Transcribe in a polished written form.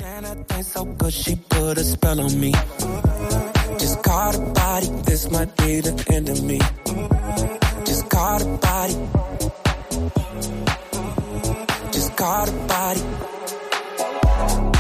And I think so good she put a spell on me. Just call the body, this might be the end of me. Just call the body. Just call the body.